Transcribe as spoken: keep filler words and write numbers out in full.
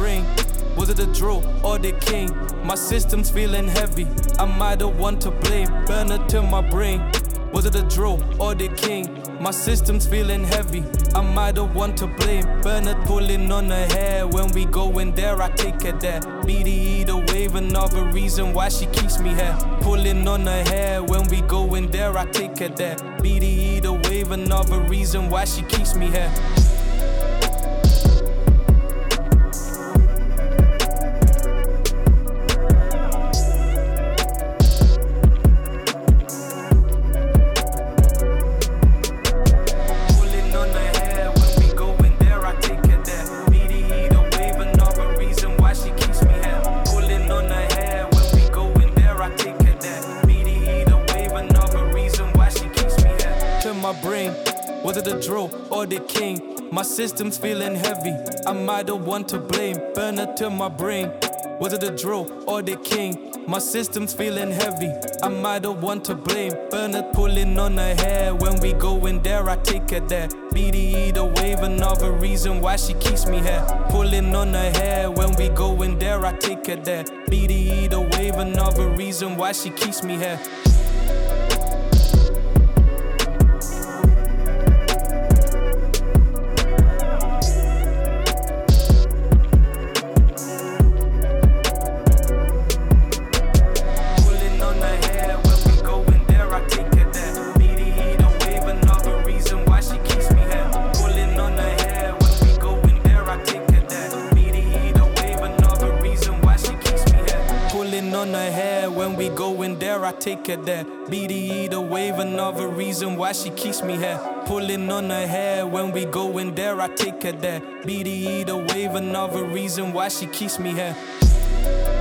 brain. Was it the drill or the king? My system's feeling heavy, am I the one to blame? Burner to my brain. Was it the drill or the king? My system's feeling heavy, am I the one to blame? Burner pulling on her hair, when we go in there I take her there. B D E the wave, another reason why she keeps me here. Pulling on her hair, when we go in there I take her there. B D E the wave, another reason why she keeps me here. My brain, was it the drill or the king? My system's feeling heavy, am I the one to blame? Burner to my brain, was it the drill or the king? My system's feeling heavy, am I the one to blame? Burner pulling on her hair, when we go in there I take her there. B D E the wave, another reason why she keeps me here. Pulling on her hair, when we go in there I take her there. B D E the wave, another reason why she keeps me here. On her hair, when we go in there I take her there. B D E the wave, another reason why she keeps me here. Pulling on her hair, when we go in there I take her there. B D E the wave, another reason why she keeps me here.